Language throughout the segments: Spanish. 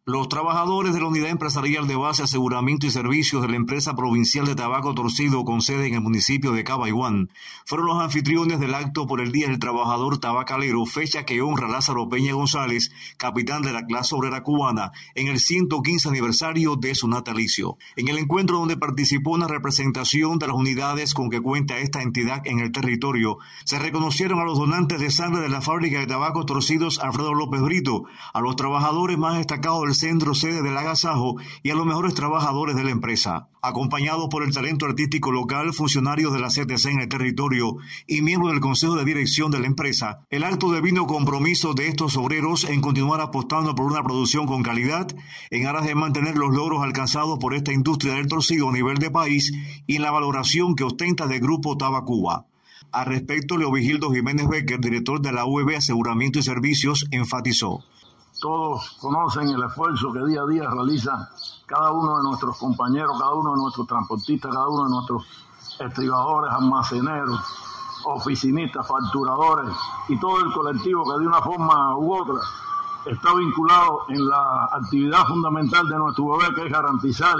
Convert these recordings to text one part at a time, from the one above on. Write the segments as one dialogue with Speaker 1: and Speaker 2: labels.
Speaker 1: Los trabajadores de la Unidad Empresarial de Base, Aseguramiento y Servicios de la Empresa Provincial de Tabaco Torcido con sede en el municipio de Cabaiguán fueron los anfitriones del acto por el Día del Trabajador Tabacalero, fecha que honra a Lázaro Peña González, capitán de la clase obrera cubana, en el 115 aniversario de su natalicio. En el encuentro, donde participó una representación de las unidades con que cuenta esta entidad en el territorio, se reconocieron a los donantes de sangre de la fábrica de tabacos torcidos Alfredo López Brito, a los trabajadores más destacados del centro sede del agasajo y a los mejores trabajadores de la empresa. Acompañados por el talento artístico local, funcionarios de la CTC en el territorio y miembros del Consejo de Dirección de la empresa, el acto devino compromiso de estos obreros en continuar apostando por una producción con calidad en aras de mantener los logros alcanzados por esta industria del torcido a nivel de país y en la valoración que ostenta del Grupo Tabacuba. Al respecto, Leovigildo Jiménez Becker, director de la UEB Aseguramiento y Servicios, enfatizó:
Speaker 2: todos conocen el esfuerzo que día a día realizan cada uno de nuestros compañeros, cada uno de nuestros transportistas, cada uno de nuestros estribadores, almaceneros, oficinistas, facturadores y todo el colectivo que de una forma u otra está vinculado en la actividad fundamental de nuestro UEB, que es garantizar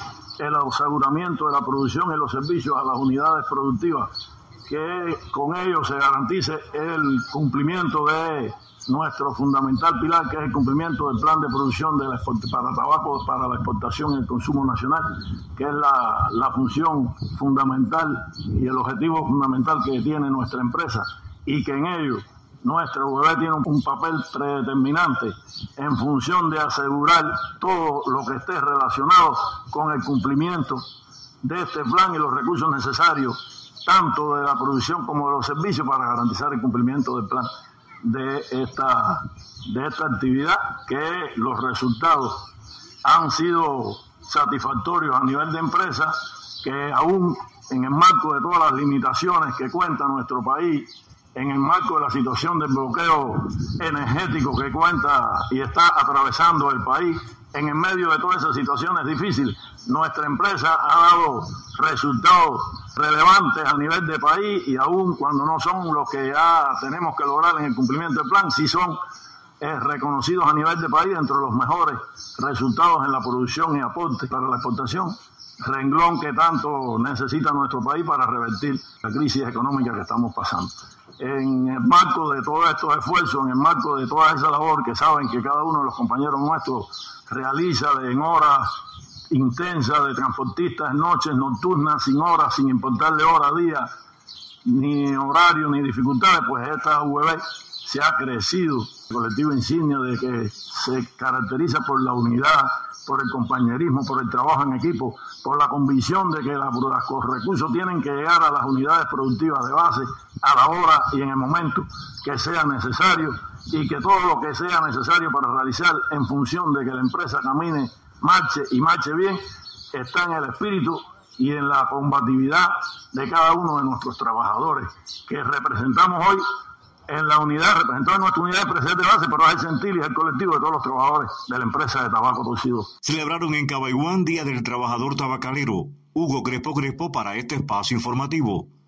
Speaker 2: el aseguramiento de la producción y los servicios a las unidades productivas, que con ello se garantice el cumplimiento de nuestro fundamental pilar, que es el cumplimiento del plan de producción para tabaco, para la exportación y el consumo nacional, que es la función fundamental y el objetivo fundamental que tiene nuestra empresa, y que en ello nuestra UEB tiene un papel predeterminante en función de asegurar todo lo que esté relacionado con el cumplimiento de este plan y los recursos necesarios, tanto de la producción como de los servicios, para garantizar el cumplimiento del plan de esta actividad, que los resultados han sido satisfactorios a nivel de empresa, que aún en el marco de todas las limitaciones que cuenta nuestro país, en el marco de la situación del bloqueo energético que cuenta y está atravesando el país, en el medio de todas esas situaciones difíciles, nuestra empresa ha dado resultados relevantes a nivel de país, y aún cuando no son los que ya tenemos que lograr en el cumplimiento del plan, sí son reconocidos a nivel de país entre los mejores resultados en la producción y aporte para la exportación, renglón que tanto necesita nuestro país para revertir la crisis económica que estamos pasando. En el marco de todos estos esfuerzos, en el marco de toda esa labor que saben que cada uno de los compañeros nuestros realiza en horas intensas de transportistas, noches nocturnas, sin horas, sin importarle hora, día, ni horario, ni dificultades, pues esta UEB se ha crecido, el colectivo insignia de que se caracteriza por la unidad, por el compañerismo, por el trabajo en equipo, por la convicción de que los recursos tienen que llegar a las unidades productivas de base a la hora y en el momento que sea necesario, y que todo lo que sea necesario para realizar en función de que la empresa camine, marche y marche bien, está en el espíritu y en la combatividad de cada uno de nuestros trabajadores que representamos hoy en la unidad, representando nuestra unidad empresarial de base, pero es el sentir y el colectivo de todos los trabajadores de la empresa de tabaco torcido.
Speaker 1: Celebraron en Cabaiguán Día del Trabajador Tabacalero. Hugo Crespo para este espacio informativo.